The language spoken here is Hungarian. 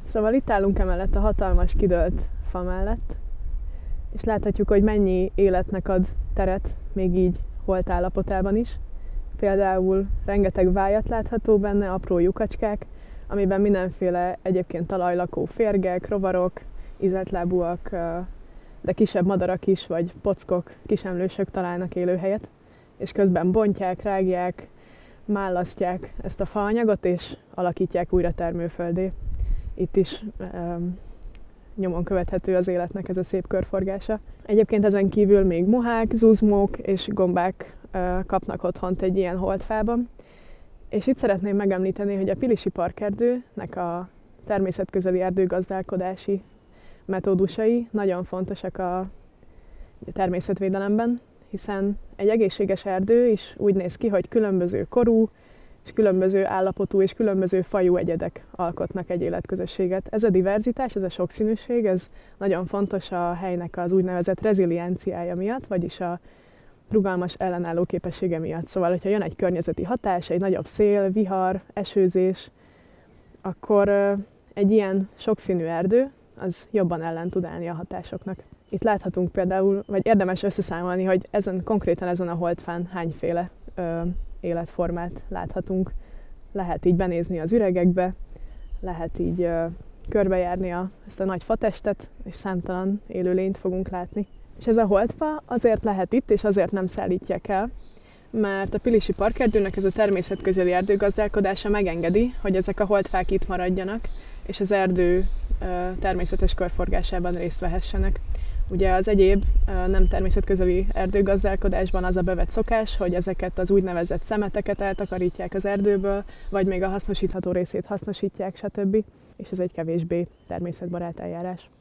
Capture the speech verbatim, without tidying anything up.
Szóval itt állunk emellett a hatalmas kidőlt fa mellett, és láthatjuk, hogy mennyi életnek ad teret, még így holt állapotában is. Például rengeteg vájat látható benne, apró lyukacskák, amiben mindenféle egyébként talajlakó férgek, rovarok, ízeltlábúak, de kisebb madarak is, vagy pockok, kisemlősök találnak élőhelyet, és közben bontják, rágják, mállasztják ezt a faanyagot, és alakítják újra termőföldé. Itt is um, nyomon követhető az életnek ez a szép körforgása. Egyébként ezen kívül még mohák, zuzmók és gombák uh, kapnak otthont egy ilyen holdfában. És itt szeretném megemlíteni, hogy a Pilisi Parkerdőnek a természetközeli erdőgazdálkodási metódusai nagyon fontosak a természetvédelemben, hiszen egy egészséges erdő is úgy néz ki, hogy különböző korú, és különböző állapotú és különböző fajú egyedek alkotnak egy életközösséget. Ez a diverzitás, ez a sokszínűség, ez nagyon fontos a helynek az úgynevezett rezilienciája miatt, vagyis a rugalmas ellenálló képessége miatt. Szóval, hogyha jön egy környezeti hatás, egy nagyobb szél, vihar, esőzés, akkor egy ilyen sokszínű erdő az jobban ellen tud állni a hatásoknak. Itt láthatunk például, vagy érdemes összeszámolni, hogy ezen, konkrétan ezen a holdfán hányféle ö, életformát láthatunk. Lehet így benézni az üregekbe, lehet így ö, körbejárni a, ezt a nagy fatestet, és számtalan élőlényt fogunk látni. És ez a holdfa azért lehet itt, és azért nem szállítják el, mert a Pilisi Parkerdőnek ez a természetközeli erdőgazdálkodása megengedi, hogy ezek a holdfák itt maradjanak, és az erdő ö, természetes körforgásában részt vehessenek. Ugye az egyéb nem természetközeli erdőgazdálkodásban az a bevett szokás, hogy ezeket az úgynevezett szemeteket eltakarítják az erdőből, vagy még a hasznosítható részét hasznosítják, stb. És ez egy kevésbé természetbarát eljárás.